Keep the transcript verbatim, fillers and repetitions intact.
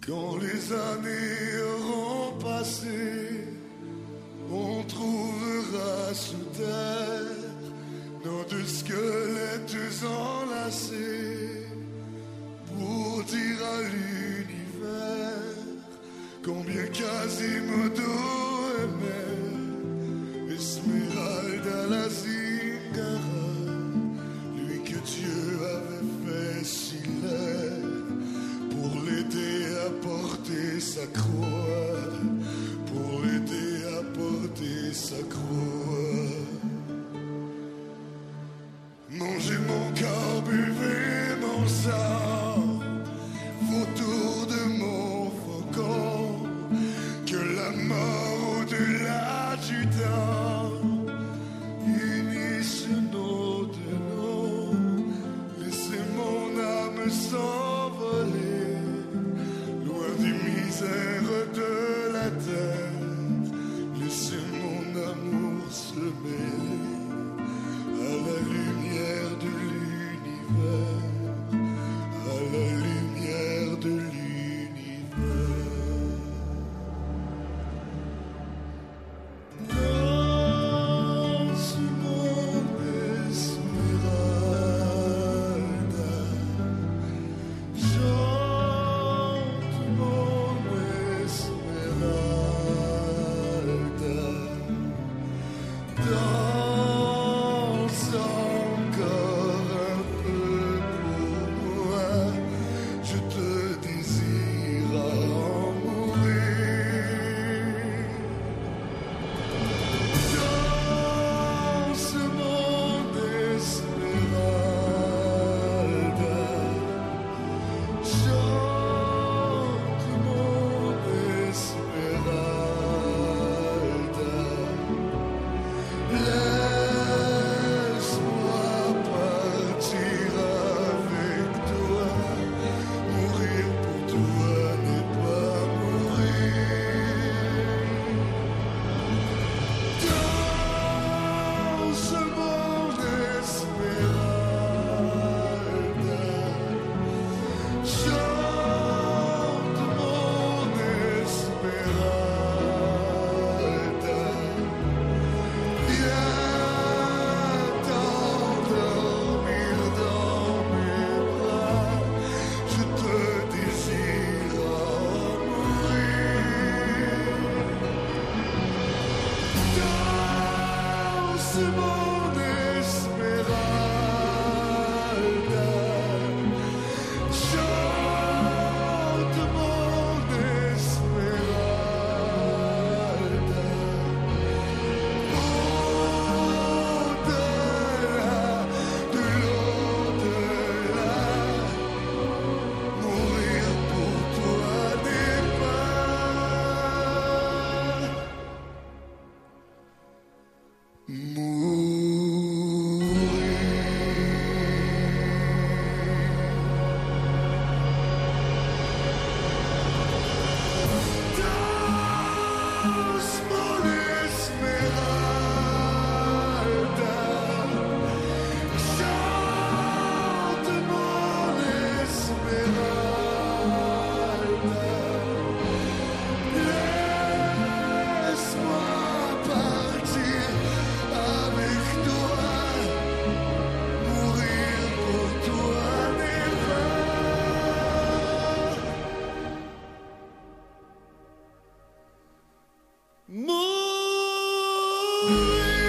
Quand les années auront passé, on trouvera sous terre nos deux squelettes enlacés pour dire à l'univers combien Quasimodo aimait Esmeralda la Zingara, lui que Dieu avait fait si laid pour l'aider à porter sa croix, pour l'aider à porter sa croix. Mangez mon corps, buvez mon sang, vautour de mon faucon, que la mort au-delà du temps unisse nos deux noms. Laissez mon âme s'envoler loin des misères de la terre. Laissez mon amour se mêler à la lumière de l'univers, à la lumière de l'univers. Dans ce monde Esmeralda, chante mon Esmeralda. Danse encore un peu pour moi, je te désire à en mourir. Dans ce monde Esmeralda, chante mon Esmeralda. Laisse-moi partir avec toi, mourir pour toi n'est pas mourir. Dans ce monde Esmeralda, chante mon Esmeralda. Viens t'endormir dans mes bras, je te désire en mourir. Dans ce monde Esmeralda, chante mon Esmeralda. Au-delà de l'au-delà, mourir pour toi n'est pas mourir. Danse mon Esmeralda, chante mon Esmeralda. Laisse-moi partir avec toi, mourir pour toi n'est pas mourir.